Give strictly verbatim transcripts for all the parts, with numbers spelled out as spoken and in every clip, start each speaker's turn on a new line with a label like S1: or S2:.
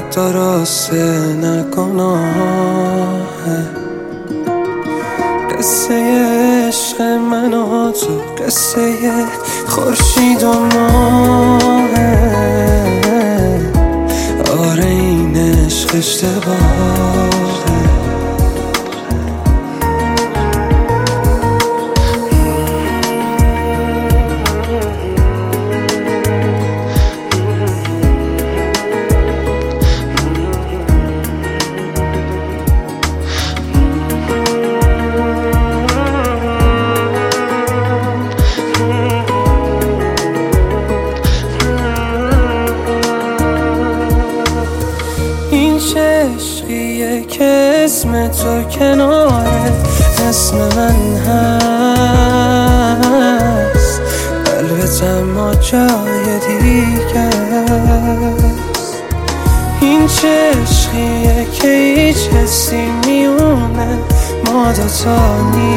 S1: درسته نگناهه. قصه عشق من و تو قصه خورشید و ماهه. آره این عشق اشتباهه. عشقیه که اسم تو کناره اسم من هست، البته ما جای دیگه است. این چه عشقیه که هیچ حسی میونه ما دوتا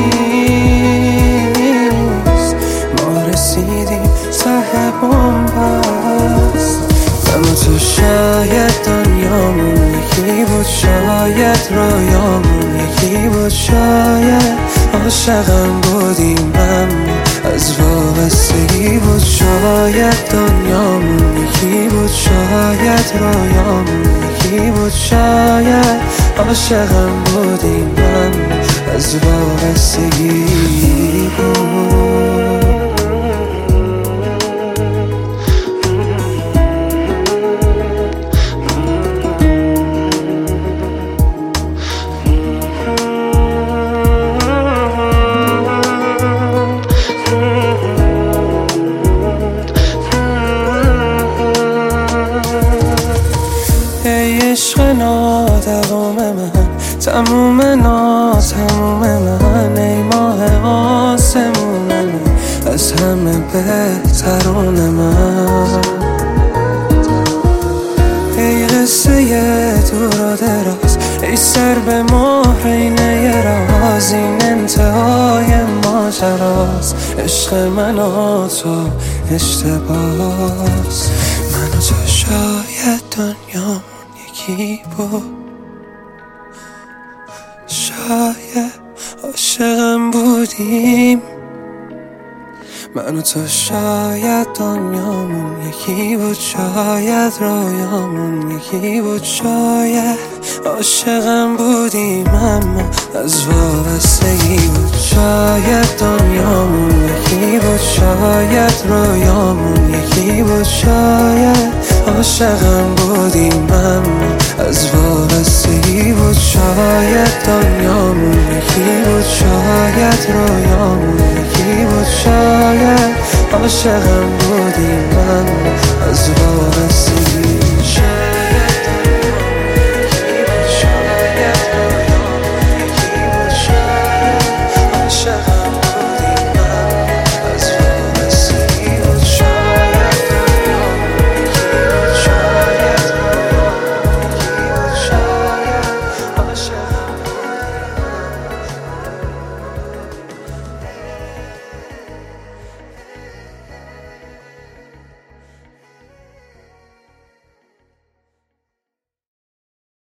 S1: نیست. ما رسیدیم ته بنبست. من و تو شاید دنیامون یکی بود، شاید رویامون یکی بود، شاید عاشقم بودیم اما از وابستگی بود. شاید دنیامون یکی بود، شاید رویامون یکی بود، شاید عاشقم بودیم اما از وابستگی بود. عشق نادوام من، تموم ناتموم من، ای ماه آسمون من، از همه بهترون من. ای قصه دور و دراز، ای سر به مهرینه راز، این انتهای ماجراست. عشق من و تو اشتباس. من و تو شاید دنیا یکی بود، شاید عاشقم بودیم. من و تو شاید دنیامون یکی بود، شاید رویامون یکی بود، شاید عاشقم بودیم اما از وابستگی بود. شاید دنیامون یکی بود، شاید رویامون یکی بود، شاید عاشقم بودیم اما از وابستگی بود. شاید دنیامون یکی بود، شاید رویامون یکی بود، شاید عاشقم بودیم اما